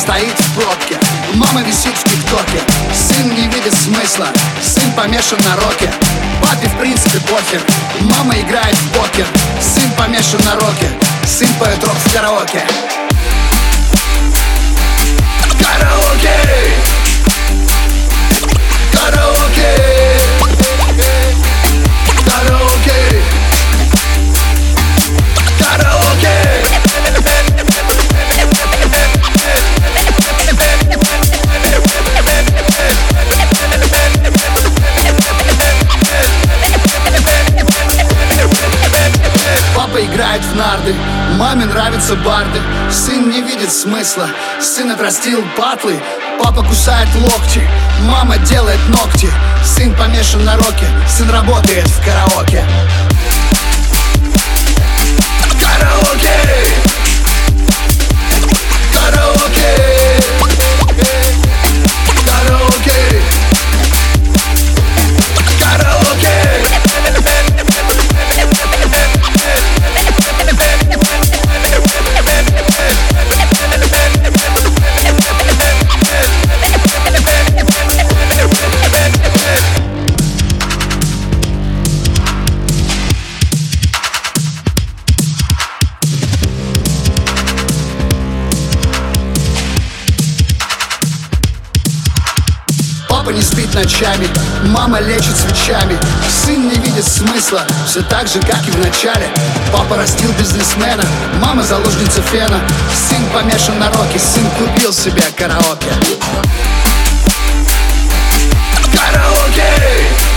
стоит в пробке, мама висит в тиктоке. Сын не видит смысла, сын помешан на роке. Папе в принципе похер, мама играет в покер. Сын помешан на роке, сын поет рок в караоке. Караоке! Караоке! Караоке! Караоке! Папа играет в нарды, маме нравятся барды. Сын не видит смысла, сын отрастил патлы. Папа кусает локти, мама делает ногти. Сын помешан на роке, сын работает в караоке. Караоке! Караоке! Караоке! Караоке! Папа не спит ночами, мама лечит свечами. Сын не видит смысла, все так же, как и в начале. Папа растил бизнесмена, мама заложница фена. Сын помешан на роке, сын купил себе караоке. Караоке!